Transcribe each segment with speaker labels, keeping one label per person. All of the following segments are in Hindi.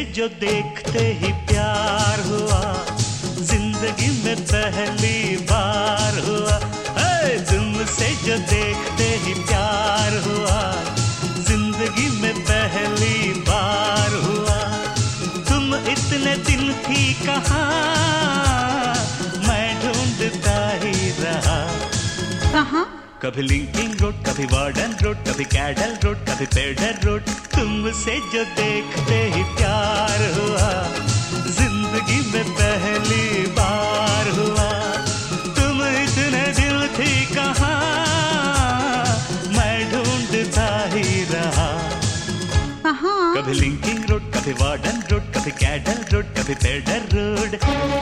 Speaker 1: जो देखते ही प्यार हुआ, जिंदगी में पहली बार हुआ। तुमसे जो देखते ही प्यार हुआ, जिंदगी में पहली बार हुआ। तुम इतने दिन थी कहाँ, मैं ढूंढता ही रहा।
Speaker 2: कहाँ?
Speaker 1: कभी लिंकिंग रोड, कभी वार्डन रोड, कभी कैडल रोड, कभी पेडर रोड। तुमसे जो देखते ही प्यार हुआ, जिंदगी में पहली बार हुआ। तुम इतने दिल थी कहाँ, मैं ढूंढता ही रहा।
Speaker 2: कहाँ?
Speaker 1: कभी लिंकिंग रोड, कभी वार्डन रोड, कभी कैडल रोड, कभी पेडर रोड।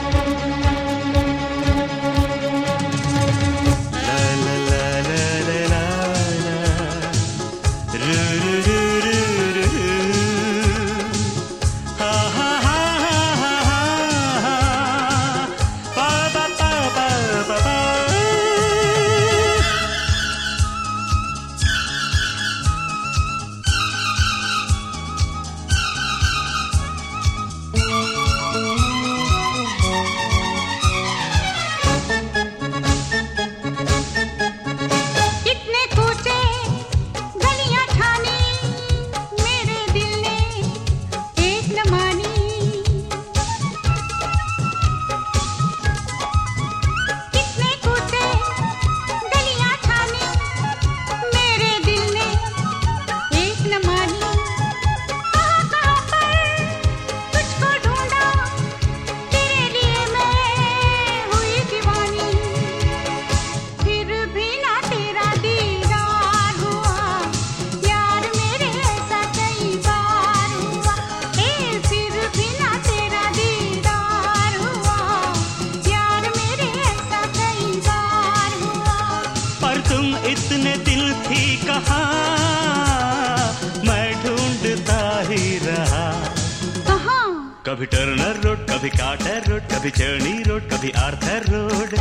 Speaker 1: इतने दिल थी कहाँ, मैं ढूंढता ही रहा।
Speaker 2: कहाँ?
Speaker 1: कभी टर्नर रोड, कभी कार्टर रोड, कभी चर्नी रोड, कभी आर्थर रोड।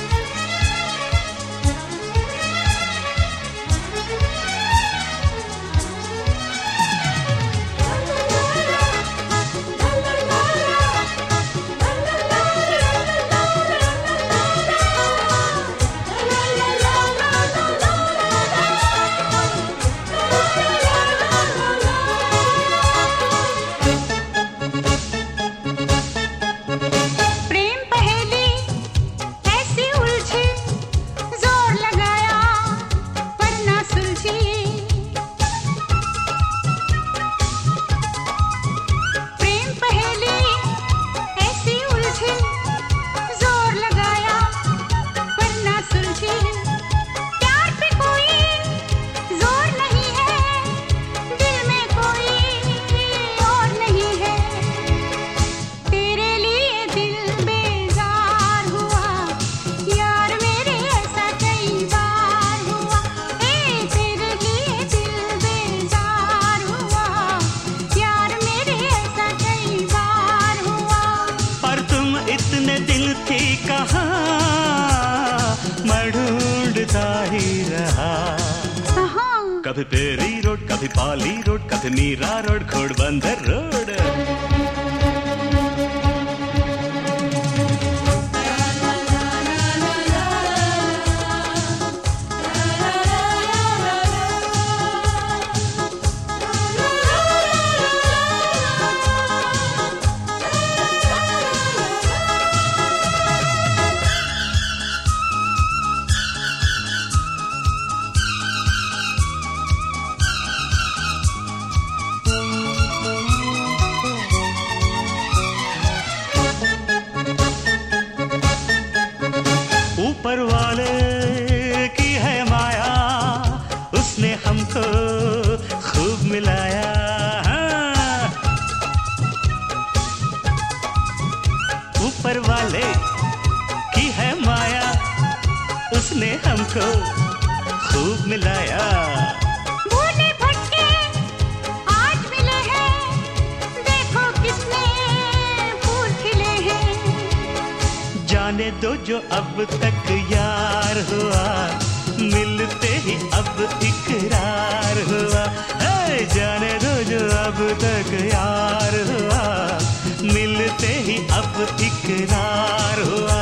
Speaker 1: इतने दिल थी कहाँ, मैं ढूंढता ही रहा। कभी पेरी रोड, कभी पाली रोड, कभी मीरा रोड, घोड़बंदर रोड। ऊपर वाले की है माया, उसने हमको खूब मिलाया। ऊपर वाले की है माया, उसने हमको खूब मिलाया।
Speaker 2: भूले भटके आज मिले हैं, देखो कितने फूल खिले हैं।
Speaker 1: जाने दो जो अब तक यार हुआ, मिलते ही अब इकरार हुआ। जाने दो जो अब तक यार हुआ, मिलते ही अब इकरार हुआ।